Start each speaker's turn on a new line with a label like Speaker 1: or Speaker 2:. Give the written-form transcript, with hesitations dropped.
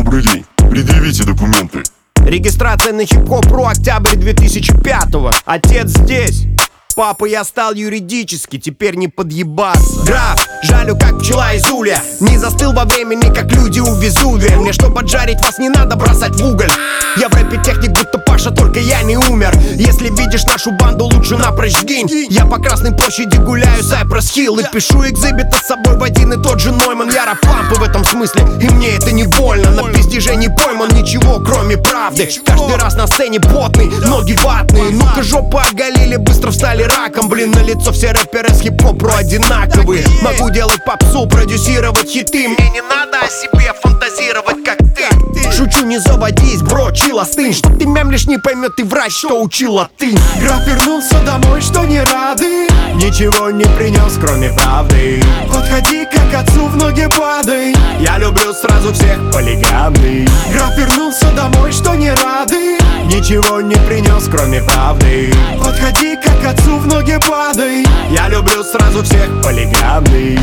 Speaker 1: Добрый день, предъявите документы.
Speaker 2: Регистрация на хип-хоп.ру, октябрь 2005-го. Отец здесь. Папа, я стал юридически, теперь не подъебаться. Граф, жалю как пчела из улья. Не застыл во времени, как люди у Везувия. Мне чтоб поджарить вас не надо бросать в уголь. Я в рэпе техник будто Паша, только я не умер. Если видишь нашу банду, лучше напрочь сгинь. Я по Красной площади гуляю, Сайпресс Хилл, и пишу экзибиты с собой в один и тот же Нойман. Я рэп-лампы в этом смысле, и мне это не больно. На пиздеже не пойман ничего, кроме правды. Каждый раз на сцене потный, ноги ватные. Ну-ка жопу оголили, быстро встали раком. Блин, на лицо все рэперы с хип-хоп.ру одинаковые. Могу делать попсу, продюсировать хиты. Мне не надо о себе фантазировать, как ты. Шучу, не заводись, бро, чил, остынь. Что ты мямлишь, не поймет и врач, что учила ты.
Speaker 3: Граф вернулся домой, что не рады.
Speaker 2: Ничего не принес, кроме правды.
Speaker 3: Подходи, как отцу в ноги падай.
Speaker 2: Я люблю сразу всех полигамный.
Speaker 3: Граф вернулся домой, что не рады.
Speaker 2: Ничего не принес, кроме правды.
Speaker 3: Подходи, как отцу в ноги падай.
Speaker 2: Я люблю сразу всех полигамный.